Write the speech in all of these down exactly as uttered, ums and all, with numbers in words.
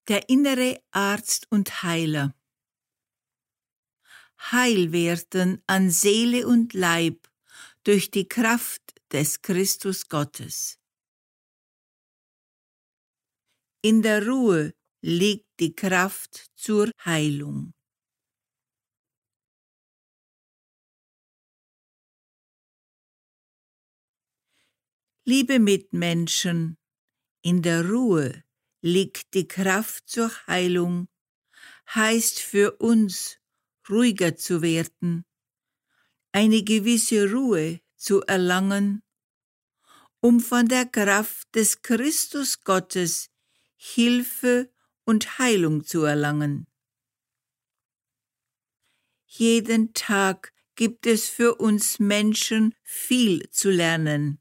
Der innere Arzt und Heiler. Heil werden an Seele und Leib durch die Kraft des Christus Gottes. In der Ruhe liegt die Kraft zur Heilung. Liebe Mitmenschen, in der Ruhe liegt die Kraft zur Heilung, heißt für uns, ruhiger zu werden, eine gewisse Ruhe zu erlangen, um von der Kraft des Christus Gottes Hilfe und Heilung zu erlangen. Jeden Tag gibt es für uns Menschen viel zu lernen.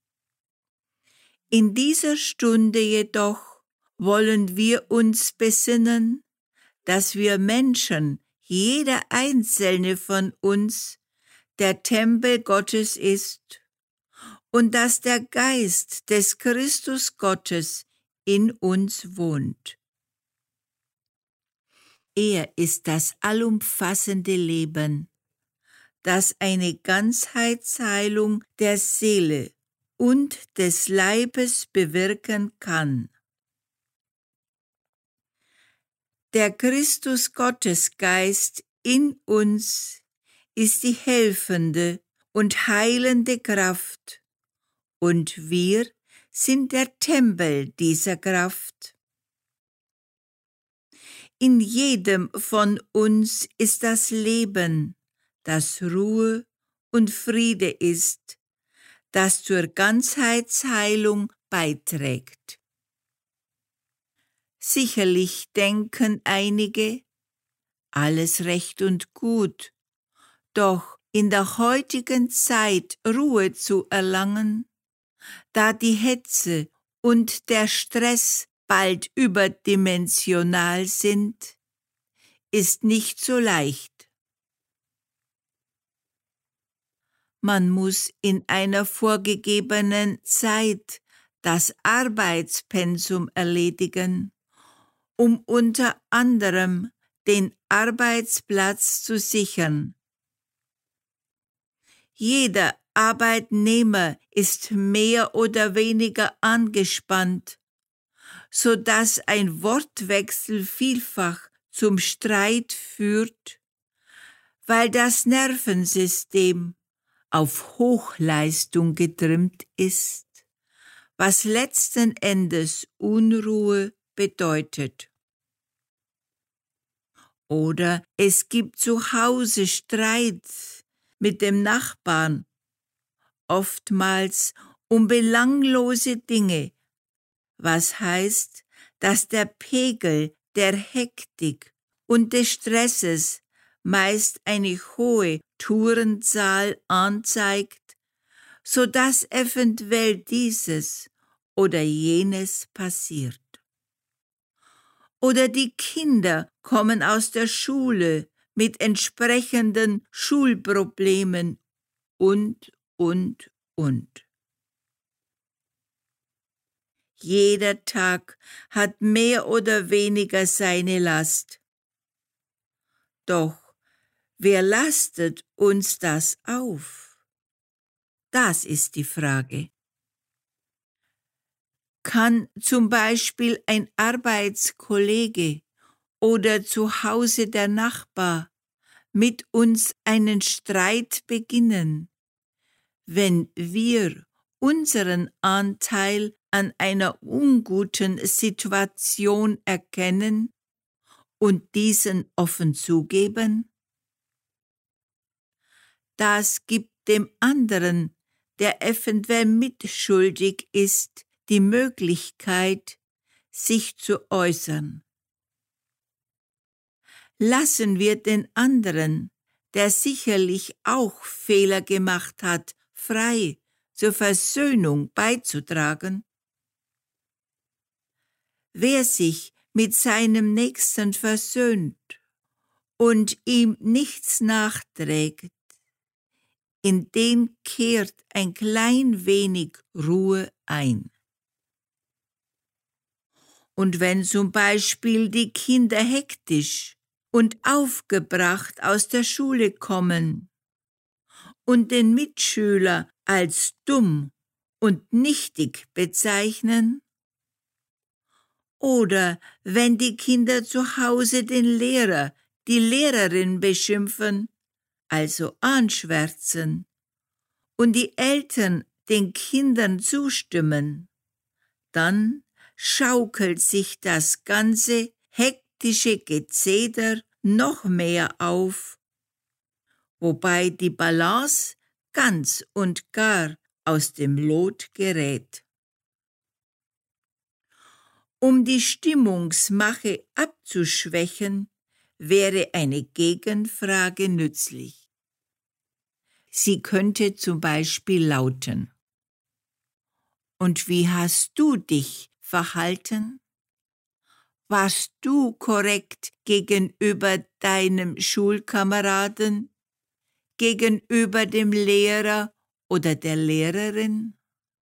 In dieser Stunde jedoch wollen wir uns besinnen, dass wir Menschen, jeder einzelne von uns, der Tempel Gottes ist und dass der Geist des Christus Gottes in uns wohnt. Er ist das allumfassende Leben, das eine Ganzheitsheilung der Seele und des Leibes bewirken kann. Der Christus-Gottes-Geist in uns ist die helfende und heilende Kraft, und wir sind der Tempel dieser Kraft. In jedem von uns ist das Leben, das Ruhe und Friede ist, das zur Ganzheitsheilung beiträgt. Sicherlich denken einige, alles recht und gut, doch in der heutigen Zeit Ruhe zu erlangen, da die Hetze und der Stress bald überdimensional sind, ist nicht so leicht. Man muss in einer vorgegebenen Zeit das Arbeitspensum erledigen, um unter anderem den Arbeitsplatz zu sichern. Jeder Arbeitnehmer ist mehr oder weniger angespannt, so dass ein Wortwechsel vielfach zum Streit führt, weil das Nervensystem auf Hochleistung getrimmt ist, was letzten Endes Unruhe bedeutet. Oder es gibt zu Hause Streit mit dem Nachbarn, oftmals um belanglose Dinge, was heißt, dass der Pegel der Hektik und des Stresses meist eine hohe Tourenzahl anzeigt, so dass eventuell dieses oder jenes passiert. Oder die Kinder kommen aus der Schule mit entsprechenden Schulproblemen und, und, und. Jeder Tag hat mehr oder weniger seine Last. Doch wer lastet uns das auf? Das ist die Frage. Kann zum Beispiel ein Arbeitskollege oder zu Hause der Nachbar mit uns einen Streit beginnen, wenn wir unseren Anteil an einer unguten Situation erkennen und diesen offen zugeben? Das gibt dem anderen, der eventuell mitschuldig ist, die Möglichkeit, sich zu äußern. Lassen wir den anderen, der sicherlich auch Fehler gemacht hat, frei, zur Versöhnung beizutragen? Wer sich mit seinem Nächsten versöhnt und ihm nichts nachträgt, in den kehrt ein klein wenig Ruhe ein. Und wenn zum Beispiel die Kinder hektisch und aufgebracht aus der Schule kommen und den Mitschüler als dumm und nichtig bezeichnen, oder wenn die Kinder zu Hause den Lehrer, die Lehrerin beschimpfen, also anschwärzen, und die Eltern den Kindern zustimmen, dann schaukelt sich das ganze hektische Gezeder noch mehr auf, wobei die Balance ganz und gar aus dem Lot gerät. Um die Stimmungsmache abzuschwächen, wäre eine Gegenfrage nützlich. Sie könnte zum Beispiel lauten: Und wie hast du dich verhalten? Warst du korrekt gegenüber deinem Schulkameraden, gegenüber dem Lehrer oder der Lehrerin?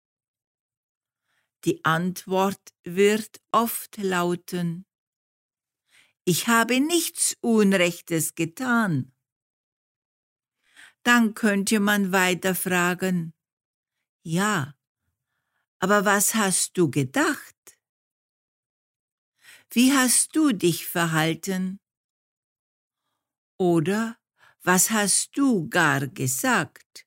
Die Antwort wird oft lauten: Ich habe nichts Unrechtes getan. Dann könnte man weiter fragen: Ja, aber was hast du gedacht? Wie hast du dich verhalten? Oder was hast du gar gesagt?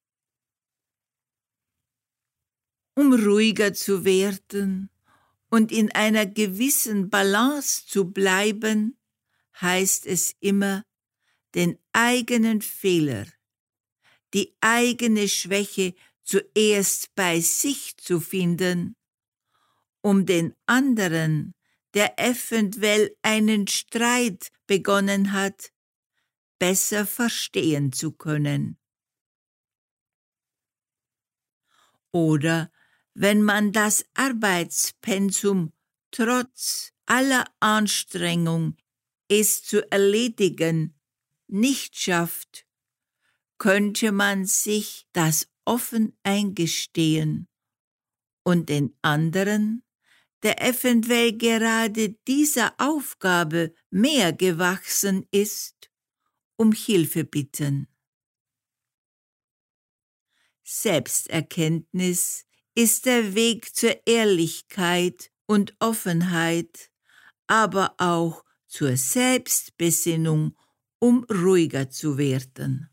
Um ruhiger zu werden und in einer gewissen Balance zu bleiben, heißt es immer, den eigenen Fehler, die eigene Schwäche zuerst bei sich zu finden, um den anderen, der eventuell einen Streit begonnen hat, besser verstehen zu können. Oder wenn man das Arbeitspensum trotz aller Anstrengung, es zu erledigen, nicht schafft, könnte man sich das offen eingestehen und den anderen, der eventuell gerade dieser Aufgabe mehr gewachsen ist, um Hilfe bitten. Selbsterkenntnis ist der Weg zur Ehrlichkeit und Offenheit, aber auch zur Selbstbesinnung, um ruhiger zu werden.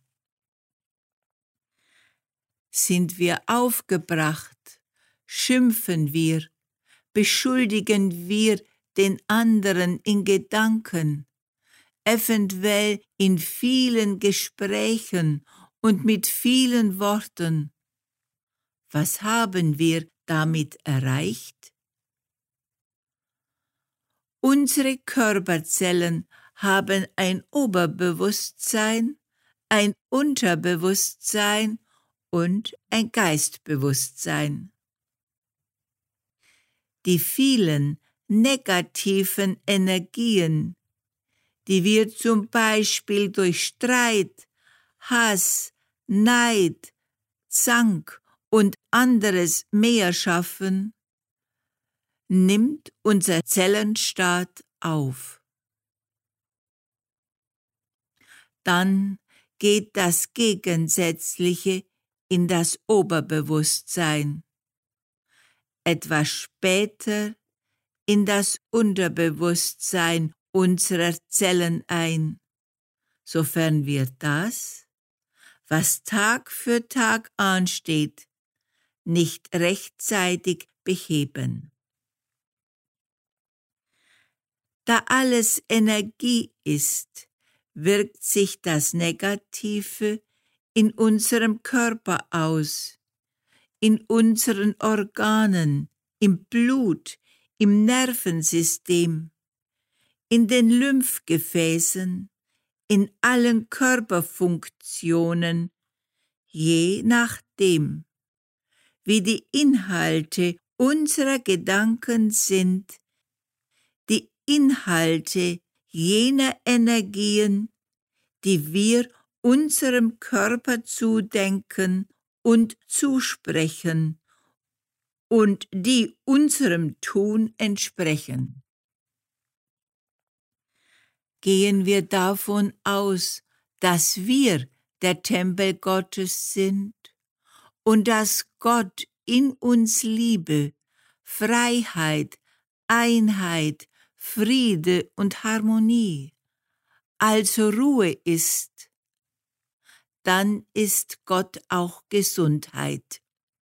Sind wir aufgebracht, schimpfen wir, beschuldigen wir den anderen in Gedanken, eventuell in vielen Gesprächen und mit vielen Worten. Was haben wir damit erreicht? Unsere Körperzellen haben ein Oberbewusstsein, ein Unterbewusstsein und ein Geistbewusstsein. Die vielen negativen Energien, die wir zum Beispiel durch Streit, Hass, Neid, Zank und anderes mehr schaffen, nimmt unser Zellenstaat auf. Dann geht das Gegensätzliche in das Oberbewusstsein, etwas später in das Unterbewusstsein unserer Zellen ein, sofern wir das, was Tag für Tag ansteht, nicht rechtzeitig beheben. Da alles Energie ist, wirkt sich das Negative in unserem Körper aus, in unseren Organen, im Blut, im Nervensystem, in den Lymphgefäßen, in allen Körperfunktionen, je nachdem, wie die Inhalte unserer Gedanken sind, die Inhalte jener Energien, die wir unserem Körper zudenken und zusprechen und die unserem Tun entsprechen. Gehen wir davon aus, dass wir der Tempel Gottes sind und dass Gott in uns Liebe, Freiheit, Einheit, Friede und Harmonie, also Ruhe ist, dann ist Gott auch Gesundheit.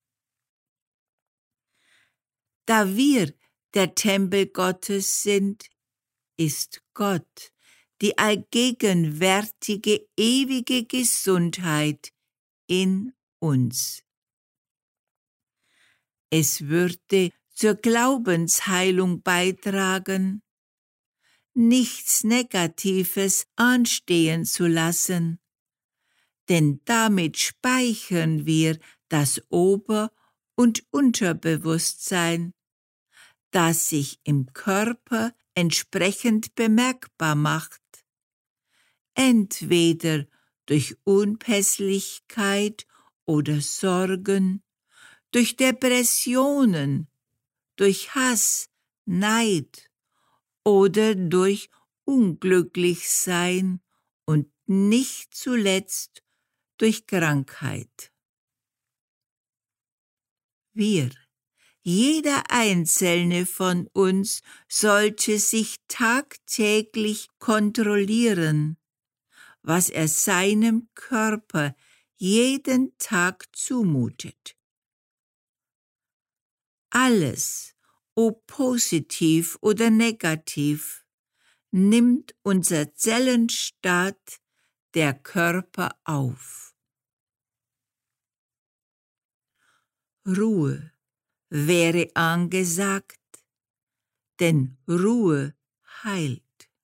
Da wir der Tempel Gottes sind, ist Gott die allgegenwärtige, ewige Gesundheit in uns. Es würde zur Glaubensheilung beitragen, nichts Negatives anstehen zu lassen, denn damit speichern wir das Ober- und Unterbewusstsein, das sich im Körper entsprechend bemerkbar macht, entweder durch Unpässlichkeit oder Sorgen, durch Depressionen, durch Hass, Neid oder durch Unglücklichsein und nicht zuletzt durch Krankheit. Wir, jeder einzelne von uns, sollte sich tagtäglich kontrollieren, was er seinem Körper jeden Tag zumutet. Alles, ob positiv oder negativ, nimmt unser Zellenstaat, der Körper, auf. Ruhe wäre angesagt, denn Ruhe heilt.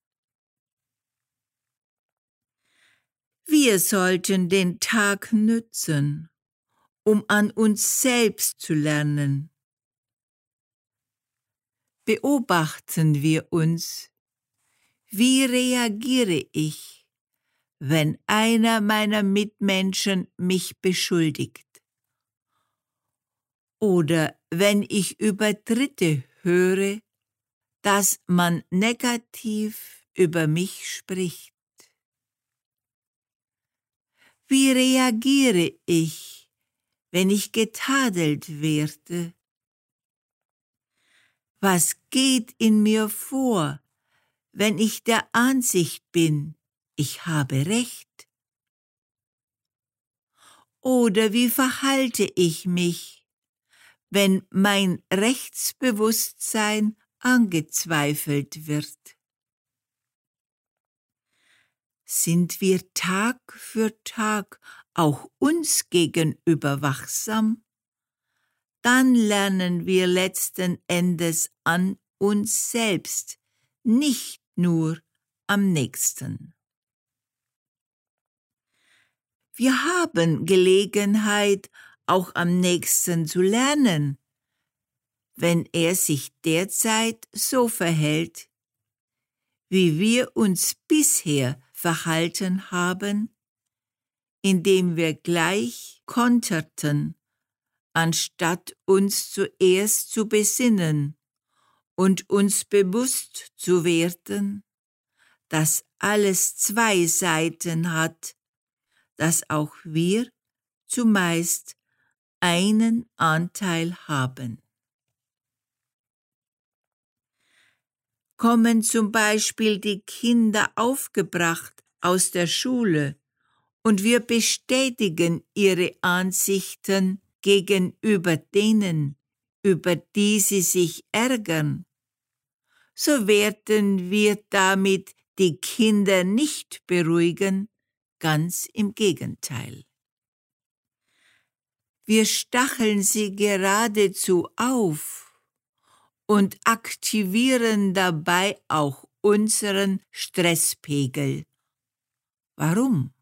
Wir sollten den Tag nützen, um an uns selbst zu lernen. Beobachten wir uns, wie reagiere ich, wenn einer meiner Mitmenschen mich beschuldigt? Oder wenn ich über Dritte höre, dass man negativ über mich spricht? Wie reagiere ich, wenn ich getadelt werde? Was geht in mir vor, wenn ich der Ansicht bin, ich habe Recht? Oder wie verhalte ich mich, wenn mein Rechtsbewusstsein angezweifelt wird? Sind wir Tag für Tag auch uns gegenüber wachsam? Dann lernen wir letzten Endes an uns selbst, nicht nur am Nächsten. Wir haben Gelegenheit, auch am Nächsten zu lernen, wenn er sich derzeit so verhält, wie wir uns bisher verhalten haben, indem wir gleich konterten, anstatt uns zuerst zu besinnen und uns bewusst zu werden, dass alles zwei Seiten hat, dass auch wir zumeist einen Anteil haben. Kommen zum Beispiel die Kinder aufgebracht aus der Schule und wir bestätigen ihre Ansichten gegenüber denen, über die sie sich ärgern, so werden wir damit die Kinder nicht beruhigen, ganz im Gegenteil. Wir stacheln sie geradezu auf und aktivieren dabei auch unseren Stresspegel. Warum?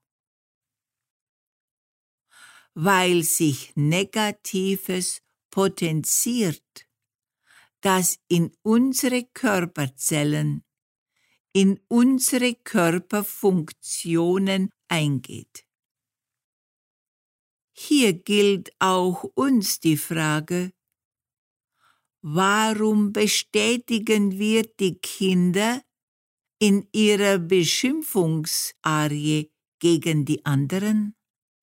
Weil sich Negatives potenziert, das in unsere Körperzellen, in unsere Körperfunktionen eingeht. Hier gilt auch uns die Frage, Warum bestätigen wir die Kinder in ihrer Beschimpfungsarie gegen die anderen?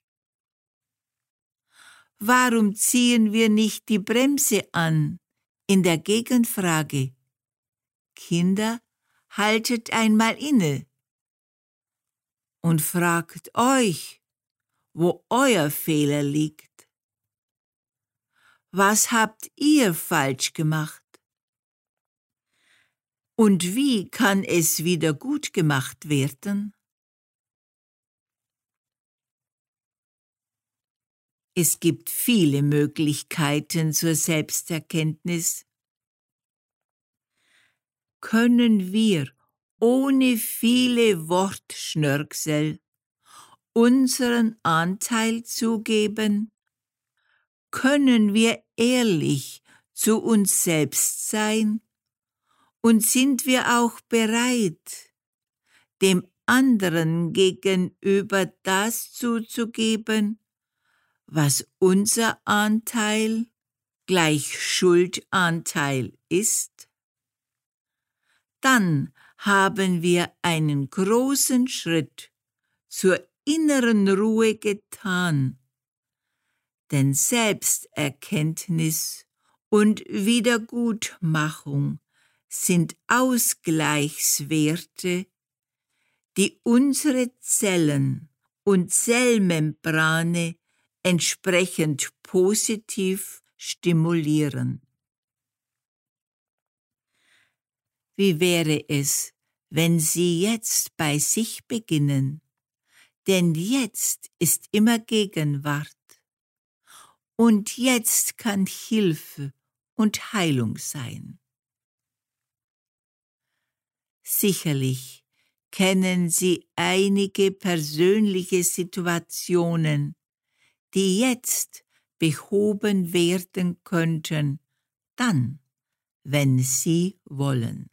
Warum ziehen wir nicht die Bremse an in der Gegenfrage? Kinder, haltet einmal inne und fragt euch, wo euer Fehler liegt. Was habt ihr falsch gemacht? Und wie kann es wieder gut gemacht werden? Es gibt viele Möglichkeiten zur Selbsterkenntnis. Können wir ohne viele Wortschnörksel unseren Anteil zugeben? Können wir ehrlich zu uns selbst sein? Und sind wir auch bereit, dem anderen gegenüber das zuzugeben, was unser Anteil gleich Schuldanteil ist? Dann haben wir einen großen Schritt zur inneren Ruhe getan, denn Selbsterkenntnis und Wiedergutmachung sind Ausgleichswerte, die unsere Zellen und Zellmembrane entsprechend positiv stimulieren. Wie wäre es, wenn Sie jetzt bei sich beginnen? Denn jetzt ist immer Gegenwart. Und jetzt kann Hilfe und Heilung sein. Sicherlich kennen Sie einige persönliche Situationen, die jetzt behoben werden könnten, dann, wenn Sie wollen.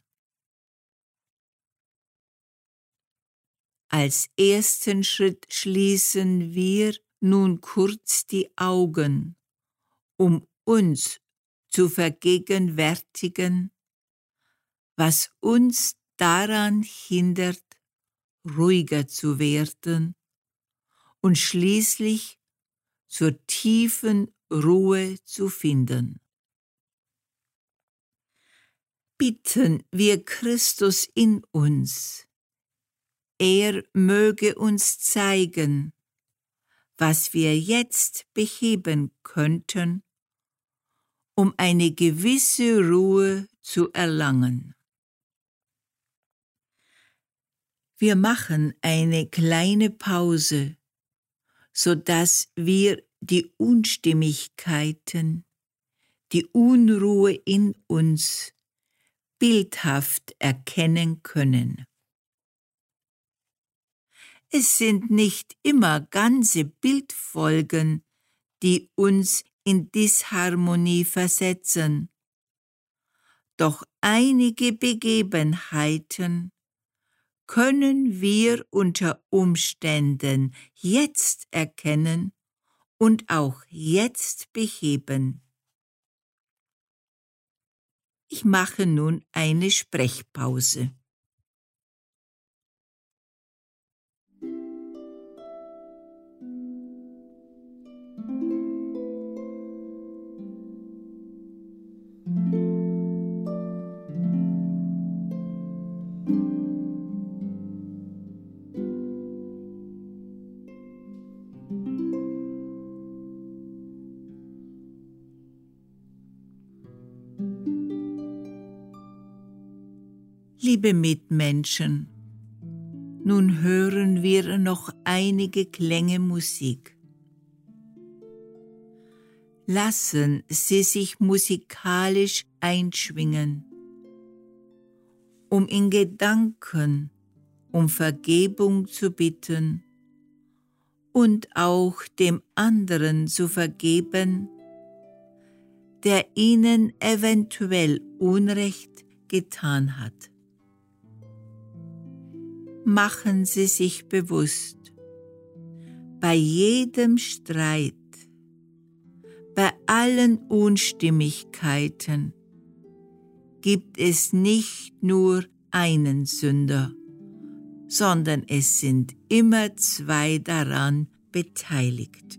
Als ersten Schritt schließen wir nun kurz die Augen, um uns zu vergegenwärtigen, was uns daran hindert, ruhiger zu werden und schließlich zur tiefen Ruhe zu finden. Bitten wir Christus in uns, er möge uns zeigen, was wir jetzt beheben könnten, um eine gewisse Ruhe zu erlangen. Wir machen eine kleine Pause, sodass wir die Unstimmigkeiten, die Unruhe in uns bildhaft erkennen können. Es sind nicht immer ganze Bildfolgen, die uns in Disharmonie versetzen, doch einige Begebenheiten können wir unter Umständen jetzt erkennen und auch jetzt beheben. Ich mache nun eine Sprechpause. Liebe Mitmenschen, nun hören wir noch einige Klänge Musik. Lassen Sie sich musikalisch einschwingen, um in Gedanken um Vergebung zu bitten und auch dem anderen zu vergeben, der Ihnen eventuell Unrecht getan hat. Machen Sie sich bewusst, bei jedem Streit, bei allen Unstimmigkeiten gibt es nicht nur einen Sünder, sondern es sind immer zwei daran beteiligt.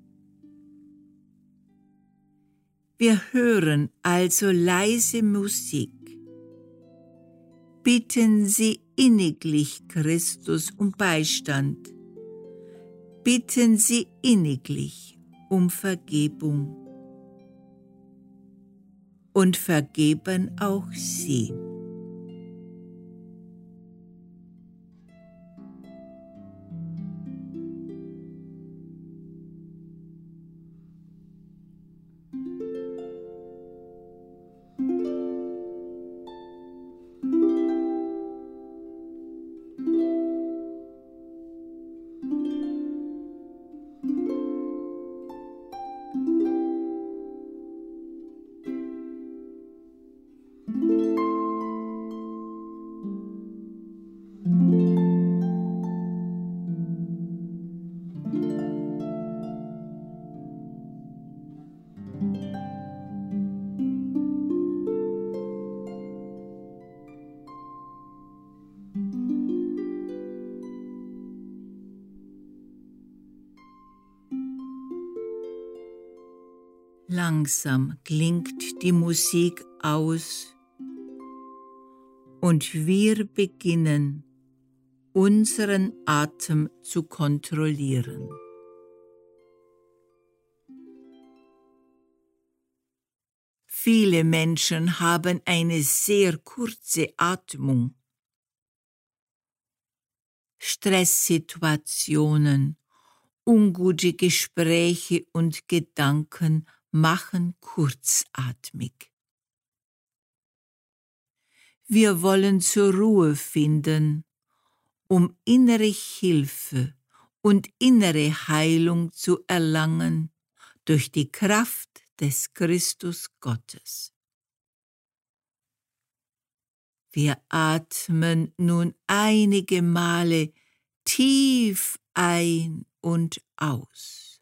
Wir hören also leise Musik. Bitten Sie inniglich Christus um Beistand. Bitten Sie inniglich um Vergebung. Und vergeben auch Sie. Langsam klingt die Musik aus und wir beginnen, unseren Atem zu kontrollieren. Viele Menschen haben eine sehr kurze Atmung. Stresssituationen, ungute Gespräche und Gedanken machen kurzatmig. Wir wollen zur Ruhe finden, um innere Hilfe und innere Heilung zu erlangen durch die Kraft des Christus Gottes. Wir atmen nun einige Male tief ein und aus.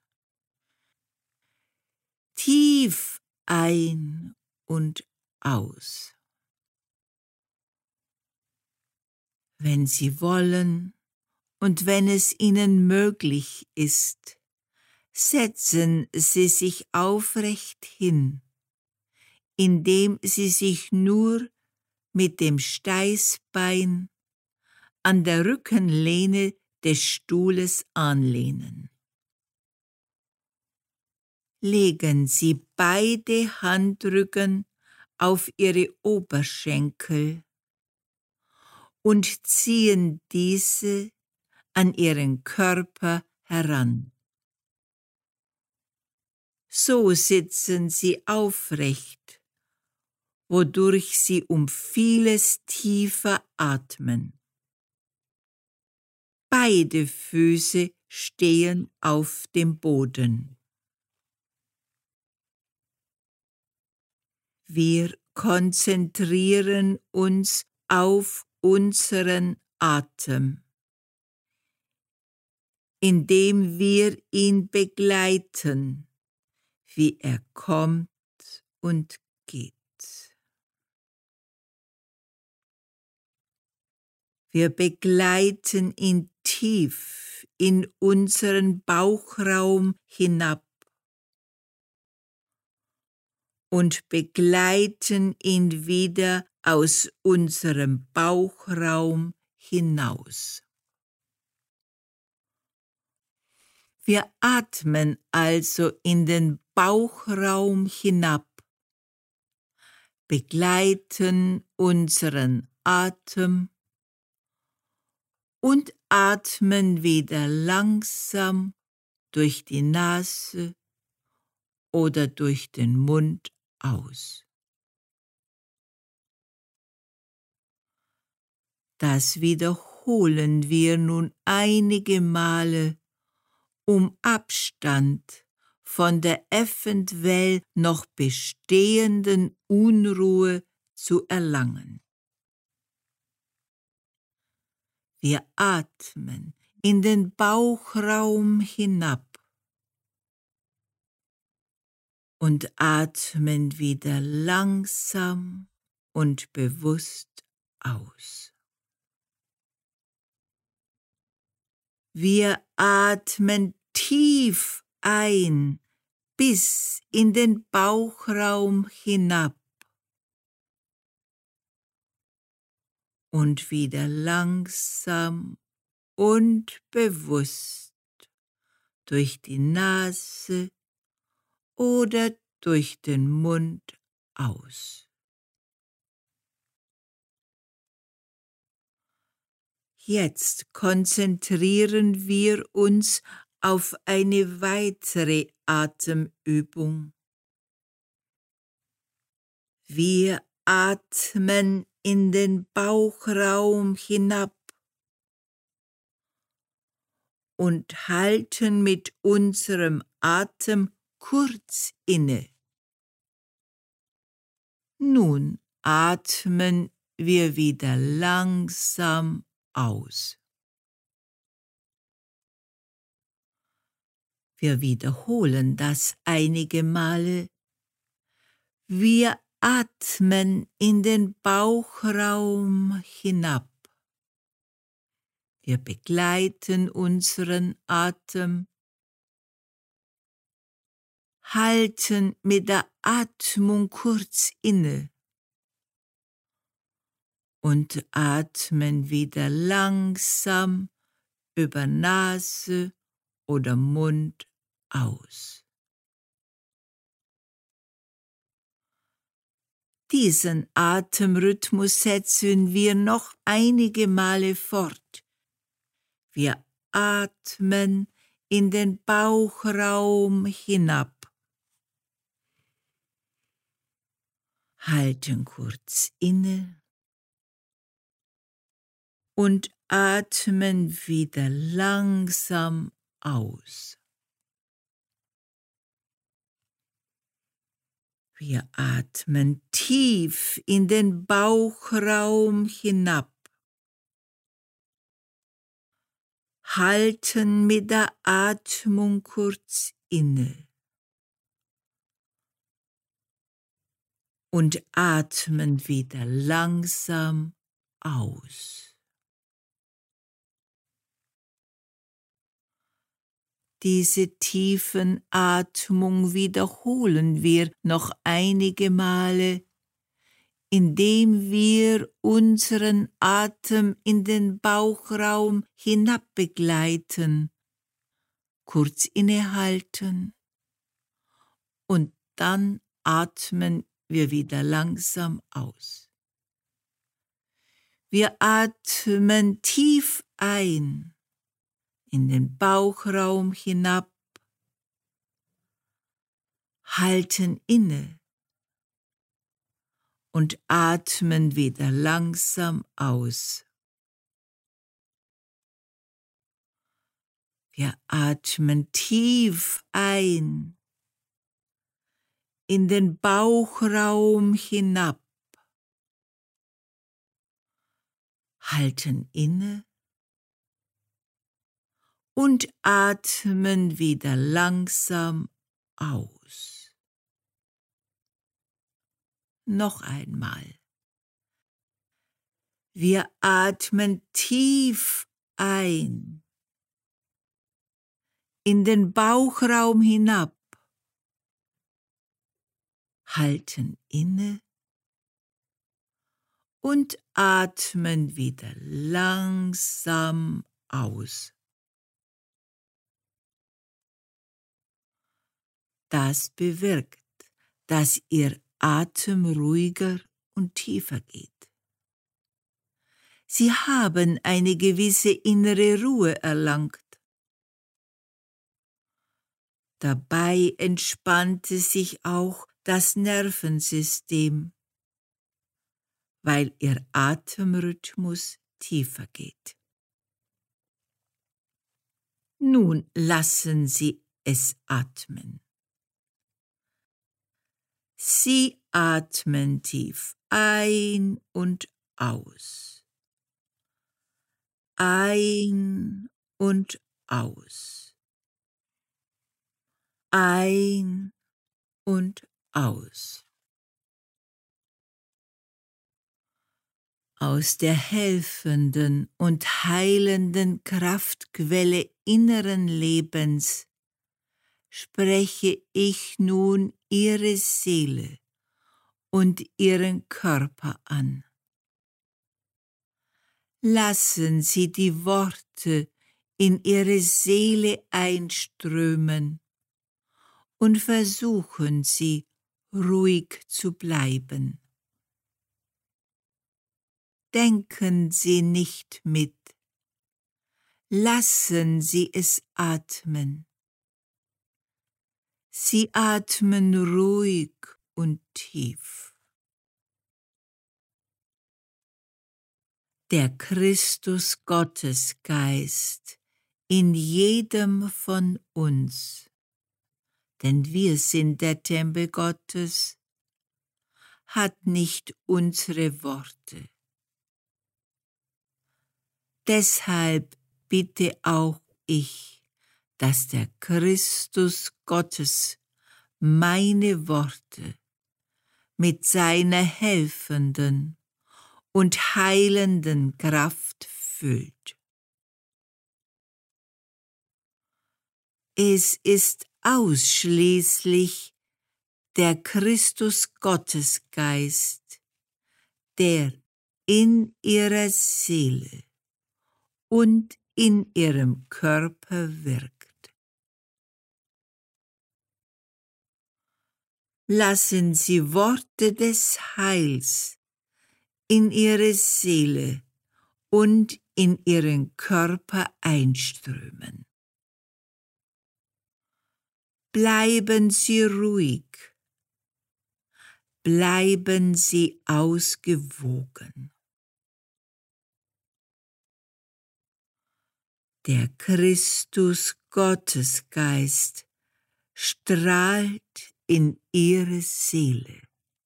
Tief ein und aus. Wenn Sie wollen und wenn es Ihnen möglich ist, setzen Sie sich aufrecht hin, indem Sie sich nur mit dem Steißbein an der Rückenlehne des Stuhles anlehnen. Legen Sie beide Handrücken auf Ihre Oberschenkel und ziehen diese an Ihren Körper heran. So sitzen Sie aufrecht, wodurch Sie um vieles tiefer atmen. Beide Füße stehen auf dem Boden. Wir konzentrieren uns auf unseren Atem, indem wir ihn begleiten, wie er kommt und geht. Wir begleiten ihn tief in unseren Bauchraum hinab und begleiten ihn wieder aus unserem Bauchraum hinaus. Wir atmen also in den Bauchraum hinab, begleiten unseren Atem und atmen wieder langsam durch die Nase oder durch den Mund aus. Das wiederholen wir nun einige Male, um Abstand von der eventuell noch bestehenden Unruhe zu erlangen. Wir atmen in den Bauchraum hinab und atmen wieder langsam und bewusst aus. Wir atmen tief ein bis in den Bauchraum hinab und wieder langsam und bewusst durch die Nase oder durch den Mund aus. Jetzt konzentrieren wir uns auf eine weitere Atemübung. Wir atmen in den Bauchraum hinab und halten mit unserem Atem kurz inne. Nun atmen wir wieder langsam aus. Wir wiederholen das einige Male. Wir atmen in den Bauchraum hinab. Wir begleiten unseren Atem, halten mit der Atmung kurz inne und atmen wieder langsam über Nase oder Mund aus. Diesen Atemrhythmus setzen wir noch einige Male fort. Wir atmen in den Bauchraum hinab, halten kurz inne und atmen wieder langsam aus. Wir atmen tief in den Bauchraum hinab, halten mit der Atmung kurz inne und atmen wieder langsam aus. Diese tiefen Atmung wiederholen wir noch einige Male, indem wir unseren Atem in den Bauchraum hinab begleiten, kurz innehalten und dann atmen wir wieder langsam aus. Wir atmen tief ein in den Bauchraum hinab, halten inne und atmen wieder langsam aus. Wir atmen tief ein in den Bauchraum hinab, halten inne und atmen wieder langsam aus. Noch einmal. Wir atmen tief ein in den Bauchraum hinab, halten inne und atmen wieder langsam aus. Das bewirkt, dass Ihr Atem ruhiger und tiefer geht. Sie haben eine gewisse innere Ruhe erlangt. Dabei entspannte sich auch das Nervensystem, weil Ihr Atemrhythmus tiefer geht. Nun lassen Sie es atmen. Sie atmen tief ein und aus. Ein und aus. Ein und aus. Aus der helfenden und heilenden Kraftquelle inneren Lebens spreche ich nun ihre Seele und ihren Körper an. Lassen Sie die Worte in Ihre Seele einströmen und versuchen Sie, ruhig zu bleiben. Denken Sie nicht mit, lassen Sie es atmen. Sie atmen ruhig und tief. Der Christus-Gottesgeist in jedem von uns, denn wir sind der Tempel Gottes, hat nicht unsere Worte. Deshalb bitte auch ich, dass der Christus Gottes meine Worte mit seiner helfenden und heilenden Kraft füllt. Es ist ausschließlich der Christus Gottesgeist, der in ihrer Seele und in ihrem Körper wirkt. Lassen Sie Worte des Heils in Ihre Seele und in Ihren Körper einströmen. Bleiben Sie ruhig, bleiben Sie ausgewogen. Der Christus Gottesgeist strahlt in Ihre Seele.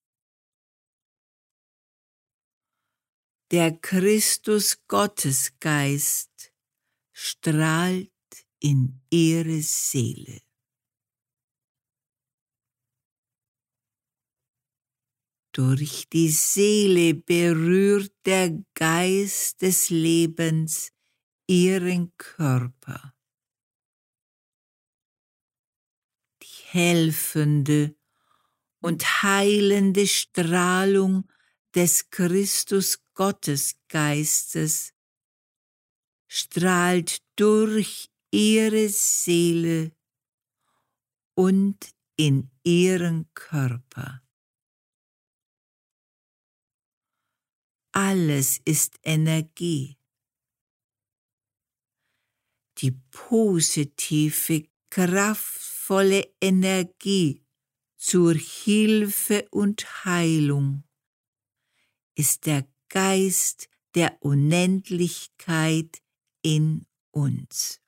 Der Christus Gottesgeist strahlt in Ihre Seele. Durch die Seele berührt der Geist des Lebens Ihren Körper. Die helfende und heilende Strahlung des Christus Gottesgeistes strahlt durch Ihre Seele und in Ihren Körper. Alles ist Energie. Die positive, kraftvolle Energie zur Hilfe und Heilung ist der Geist der Unendlichkeit in uns.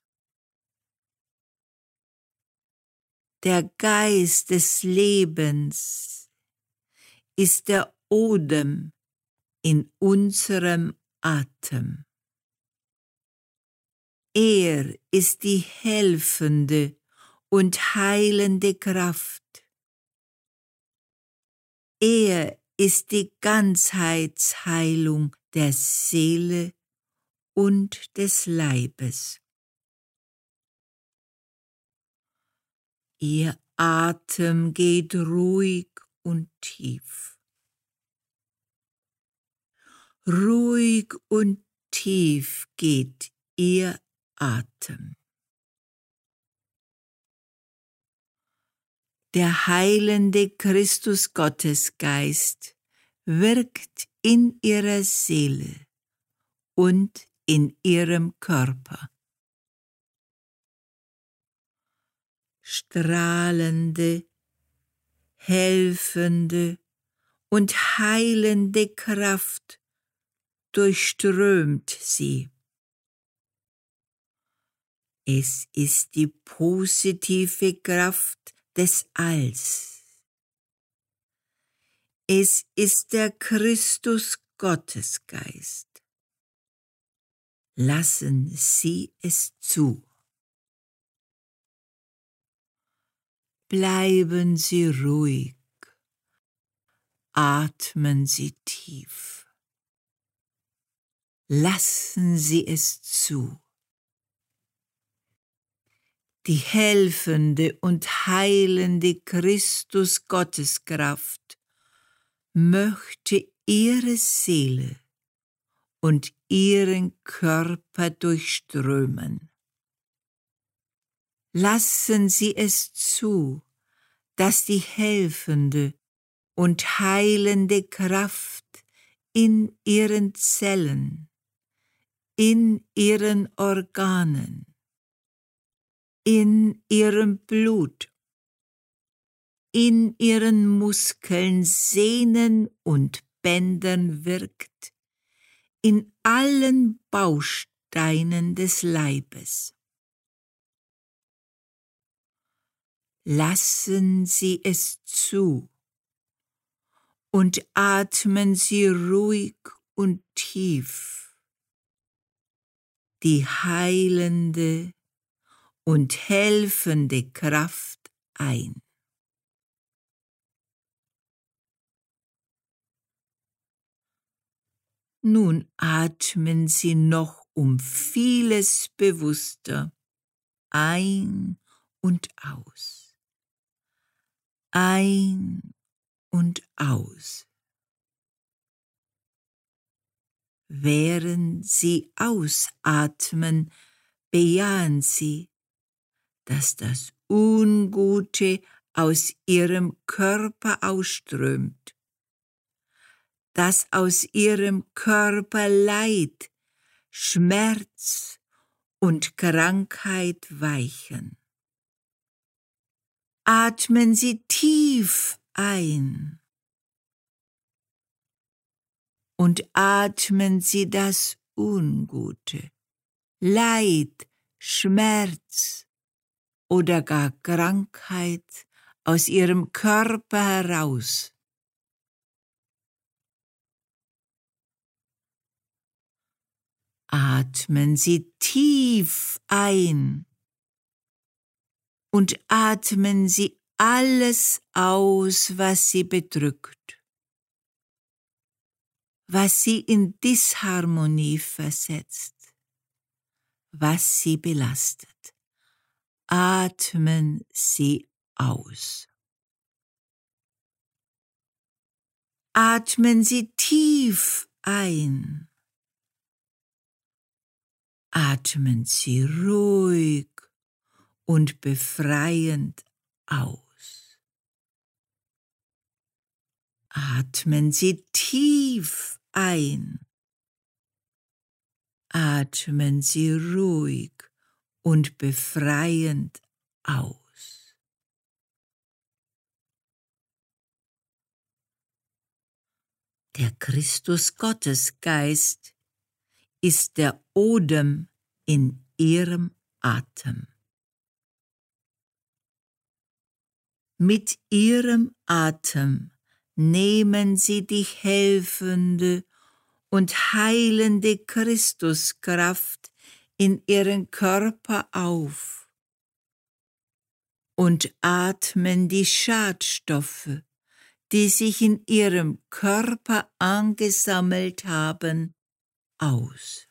Der Geist des Lebens ist der Odem in unserem Atem. Er ist die helfende und heilende Kraft. Er ist die Ganzheitsheilung der Seele und des Leibes. Ihr Atem geht ruhig und tief. Ruhig und tief geht Ihr Atem. Der heilende Christus Gottesgeist wirkt in Ihrer Seele und in Ihrem Körper. Strahlende, helfende und heilende Kraft durchströmt sie. Es ist die positive Kraft des Alls. Es ist der Christus Gottesgeist. Lassen Sie es zu. Bleiben Sie ruhig. Atmen Sie tief. Lassen Sie es zu. Die helfende und heilende Christus Gotteskraft möchte Ihre Seele und Ihren Körper durchströmen. Lassen Sie es zu, dass die helfende und heilende Kraft in Ihren Zellen, in Ihren Organen, in Ihrem Blut, in Ihren Muskeln, Sehnen und Bändern wirkt, in allen Bausteinen des Leibes. Lassen Sie es zu und atmen Sie ruhig und tief die heilende und helfende Kraft ein. Nun atmen Sie noch um vieles bewusster ein und aus. Ein und aus. Während Sie ausatmen, bejahen Sie, dass das Ungute aus Ihrem Körper ausströmt, dass aus Ihrem Körper Leid, Schmerz und Krankheit weichen. Atmen Sie tief ein und atmen Sie das Ungute, Leid, Schmerz oder gar Krankheit aus Ihrem Körper heraus. Atmen Sie tief ein und atmen Sie alles aus, was Sie bedrückt, was Sie in Disharmonie versetzt, was Sie belastet. Atmen Sie aus. Atmen Sie tief ein. Atmen Sie ruhig und befreiend aus. Atmen Sie tief ein. Atmen Sie ruhig und befreiend aus. Der Christus-Gottesgeist ist der Odem in Ihrem Atem. Mit Ihrem Atem nehmen Sie die helfende und heilende Christuskraft in Ihren Körper auf und atmen die Schadstoffe, die sich in Ihrem Körper angesammelt haben, aus.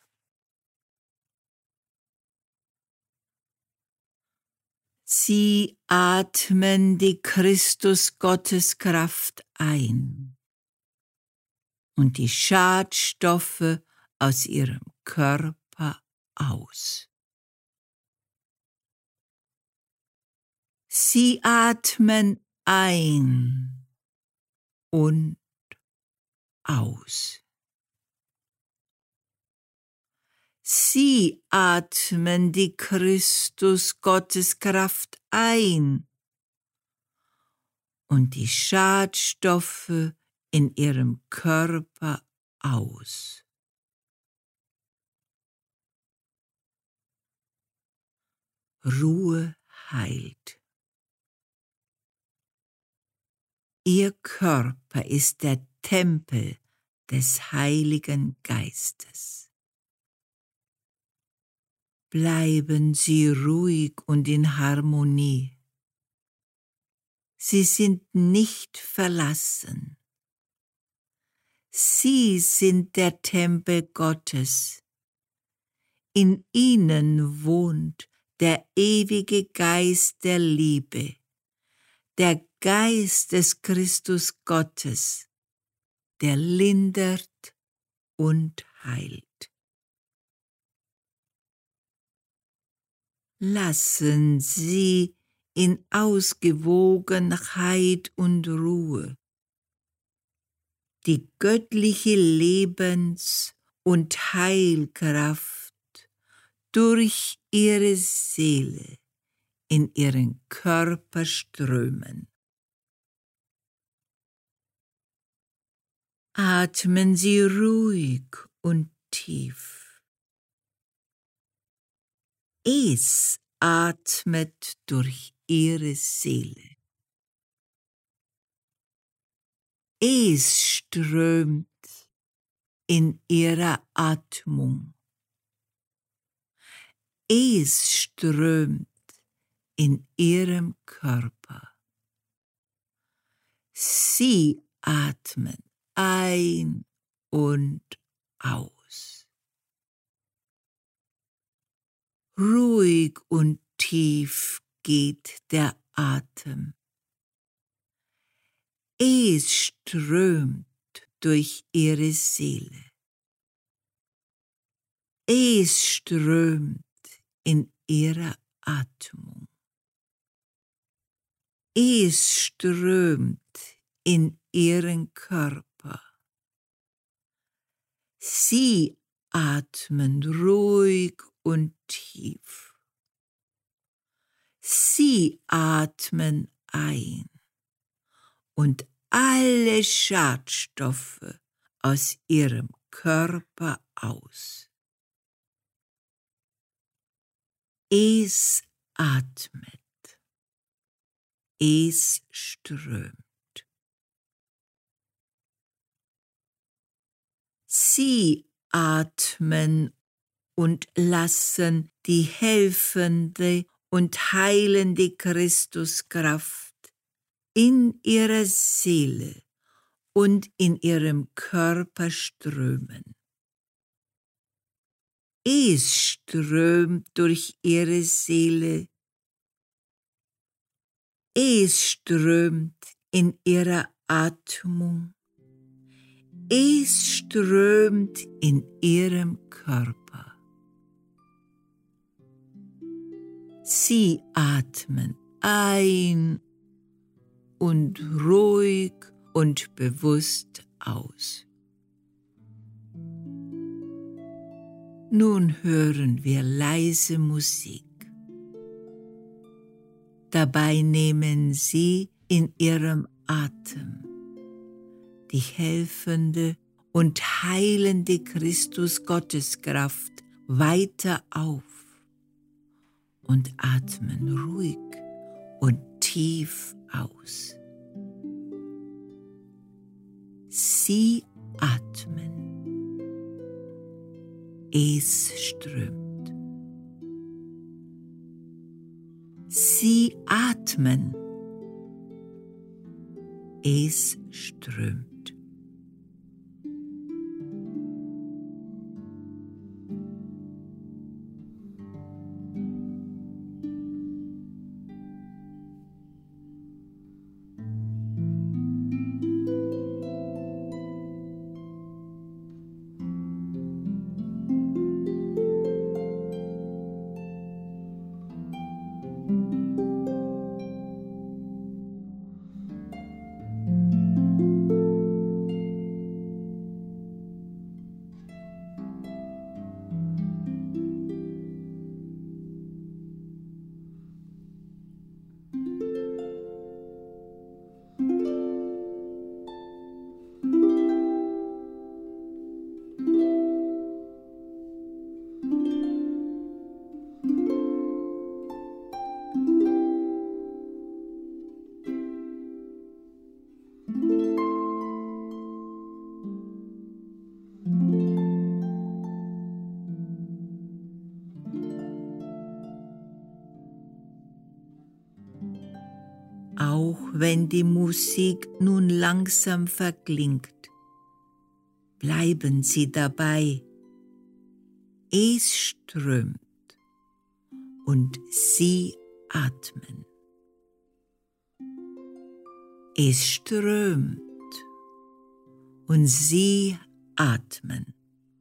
Sie atmen die Christus-Gotteskraft ein und die Schadstoffe aus Ihrem Körper aus. Sie atmen ein und aus. Sie atmen die Christus-Gotteskraft ein und die Schadstoffe in Ihrem Körper aus. Ruhe heilt. Ihr Körper ist der Tempel des Heiligen Geistes. Bleiben Sie ruhig und in Harmonie. Sie sind nicht verlassen. Sie sind der Tempel Gottes. In ihnen wohnt der ewige Geist der Liebe, der Geist des Christus Gottes, der lindert und heilt. Lassen Sie in Ausgewogenheit und Ruhe die göttliche Lebens- und Heilkraft durch Ihre Seele in Ihren Körper strömen. Atmen Sie ruhig und tief. Es atmet durch Ihre Seele. Es strömt in Ihrer Atmung. Es strömt in Ihrem Körper. Sie atmen ein und aus. Ruhig und tief geht der Atem. Es strömt durch Ihre Seele. Es strömt in Ihrer Atmung. Es strömt in Ihren Körper. Sie atmen ruhig und tief. Sie atmen ein und alle Schadstoffe aus Ihrem Körper aus. Es atmet. Es strömt. Sie atmen und lassen die helfende und heilende Christuskraft in ihrer Seele und in ihrem Körper strömen. Es strömt durch ihre Seele. Es strömt in ihrer Atmung. Es strömt in ihrem Körper. Sie atmen ein und ruhig und bewusst aus. Nun hören wir leise Musik. Dabei nehmen Sie in Ihrem Atem die helfende und heilende Christus-Gotteskraft weiter auf und atmen ruhig und tief aus. Sie atmen. Es strömt. Sie atmen. Es strömt. Auch wenn die Musik nun langsam verklingt, bleiben Sie dabei. Es strömt und Sie atmen. Es strömt und Sie atmen.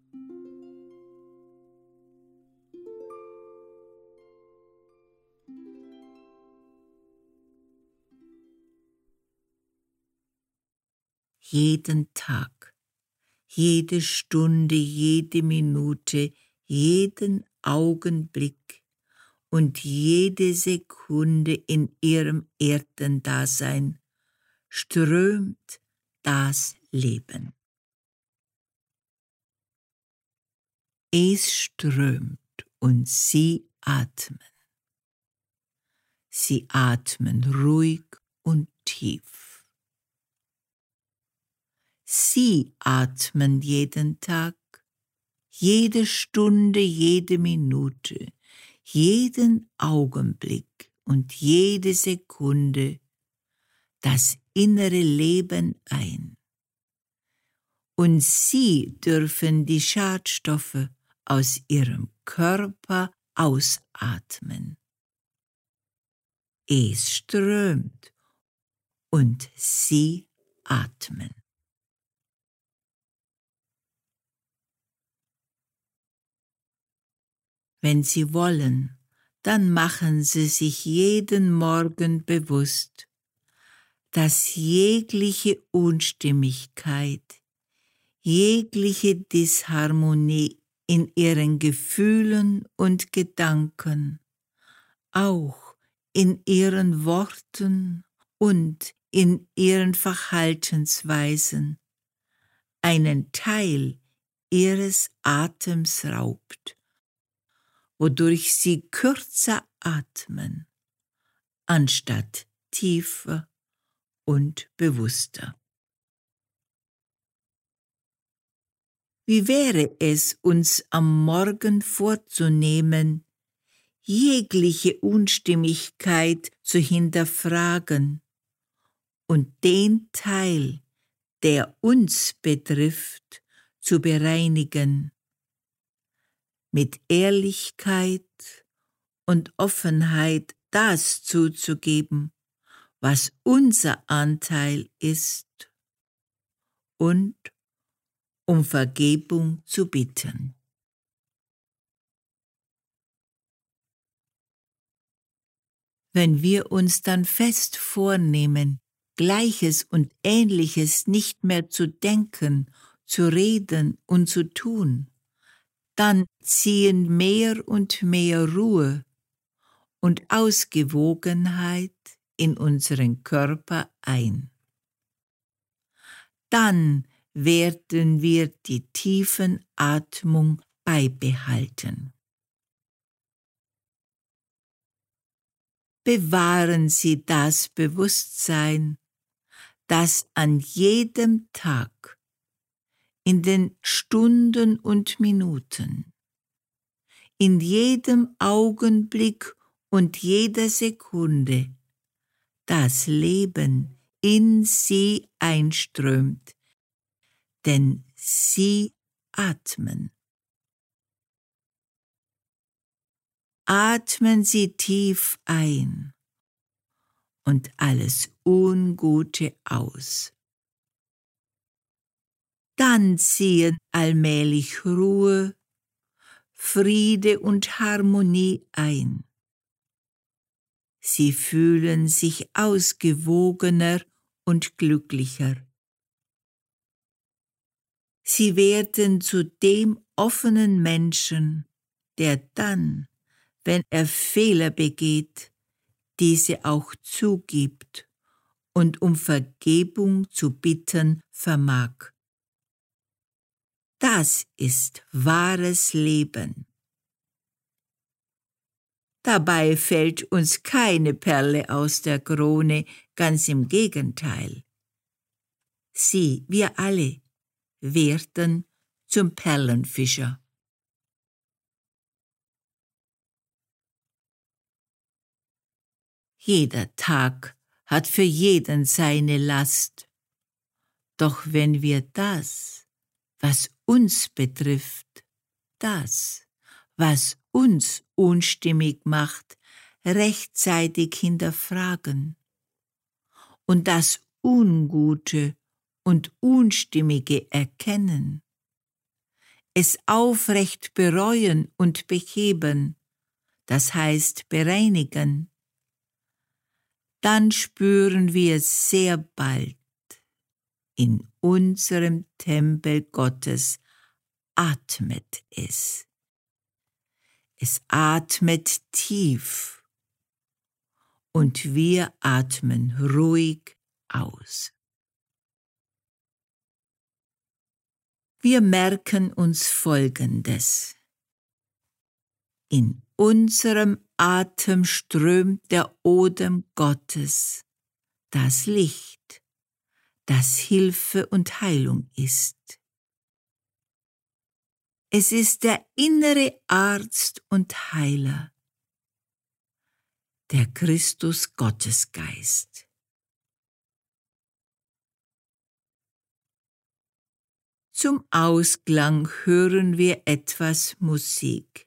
Jeden Tag, jede Stunde, jede Minute, jeden Augenblick und jede Sekunde in Ihrem Erdendasein strömt das Leben. Es strömt und Sie atmen. Sie atmen ruhig und tief. Sie atmen jeden Tag, jede Stunde, jede Minute, jeden Augenblick und jede Sekunde das innere Leben ein. Und Sie dürfen die Schadstoffe aus Ihrem Körper ausatmen. Es strömt und Sie atmen. Wenn Sie wollen, dann machen Sie sich jeden Morgen bewusst, dass jegliche Unstimmigkeit, jegliche Disharmonie in Ihren Gefühlen und Gedanken, auch in Ihren Worten und in Ihren Verhaltensweisen, einen Teil Ihres Atems raubt, wodurch Sie kürzer atmen, anstatt tiefer und bewusster. Wie wäre es, uns am Morgen vorzunehmen, jegliche Unstimmigkeit zu hinterfragen und den Teil, der uns betrifft, zu bereinigen, mit Ehrlichkeit und Offenheit das zuzugeben, was unser Anteil ist, und um Vergebung zu bitten. Wenn wir uns dann fest vornehmen, Gleiches und Ähnliches nicht mehr zu denken, zu reden und zu tun, dann ziehen mehr und mehr Ruhe und Ausgewogenheit in unseren Körper ein. Dann werden wir die tiefen Atmung beibehalten. Bewahren Sie das Bewusstsein, dass an jedem Tag, in den Stunden und Minuten, in jedem Augenblick und jeder Sekunde das Leben in Sie einströmt, denn Sie atmen. Atmen Sie tief ein und alles Ungute aus. Dann ziehen allmählich Ruhe, Friede und Harmonie ein. Sie fühlen sich ausgewogener und glücklicher. Sie werden zu dem offenen Menschen, der dann, wenn er Fehler begeht, diese auch zugibt und um Vergebung zu bitten vermag. Das ist wahres Leben. Dabei fällt uns keine Perle aus der Krone, ganz im Gegenteil. Sie, wir alle, werden zum Perlenfischer. Jeder Tag hat für jeden seine Last. Doch wenn wir das, was uns betrifft, das, was uns unstimmig macht, rechtzeitig hinterfragen und das Ungute und Unstimmige erkennen, es aufrecht bereuen und beheben, das heißt bereinigen, dann spüren wir sehr bald, in unserem Tempel Gottes atmet es. Es atmet tief und wir atmen ruhig aus. Wir merken uns Folgendes. In unserem Atem strömt der Odem Gottes, das Licht, das Hilfe und Heilung ist. Es ist der innere Arzt und Heiler, der Christus Gottesgeist. Zum Ausklang hören wir etwas Musik.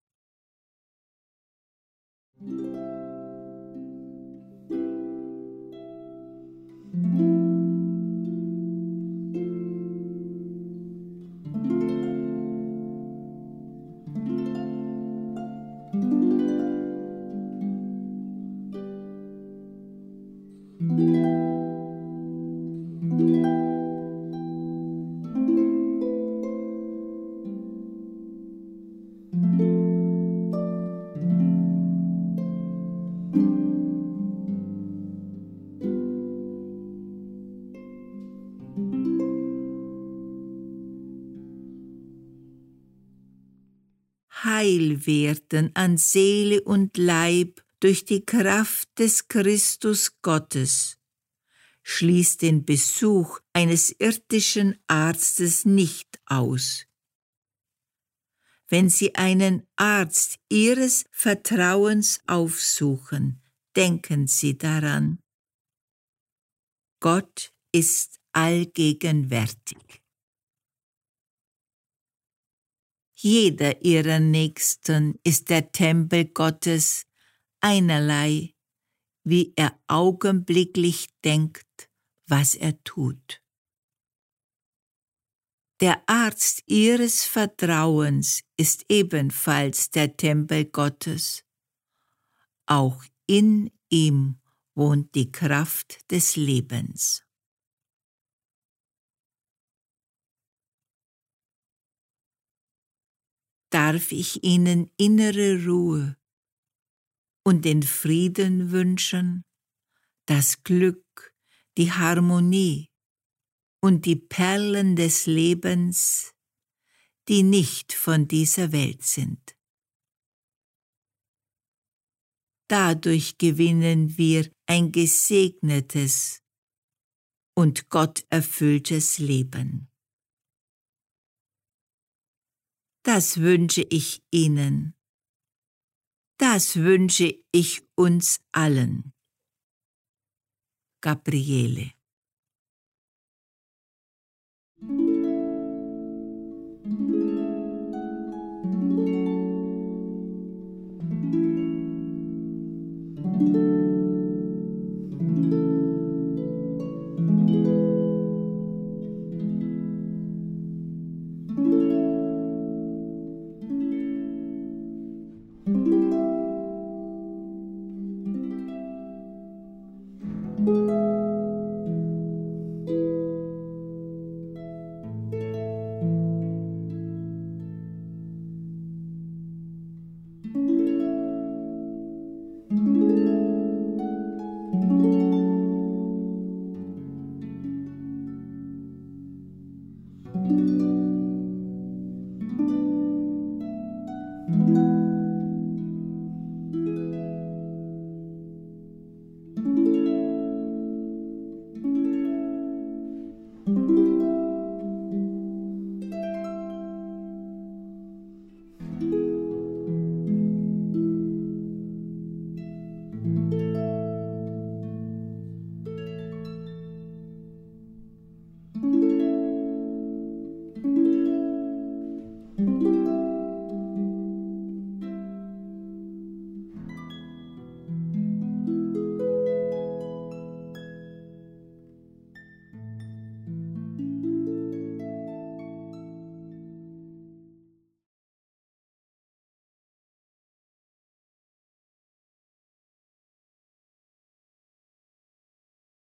Heil werden an Seele und Leib durch die Kraft des Christus Gottes, schließt den Besuch eines irdischen Arztes nicht aus. Wenn Sie einen Arzt Ihres Vertrauens aufsuchen, denken Sie daran: Gott ist allgegenwärtig. Jeder Ihrer Nächsten ist der Tempel Gottes, einerlei, wie er augenblicklich denkt, was er tut. Der Arzt Ihres Vertrauens ist ebenfalls der Tempel Gottes. Auch in ihm wohnt die Kraft des Lebens. Darf ich Ihnen innere Ruhe und den Frieden wünschen, das Glück, die Harmonie und die Perlen des Lebens, die nicht von dieser Welt sind. Dadurch gewinnen wir ein gesegnetes und gotterfülltes Leben. Das wünsche ich Ihnen. Das wünsche ich uns allen. Gabriele.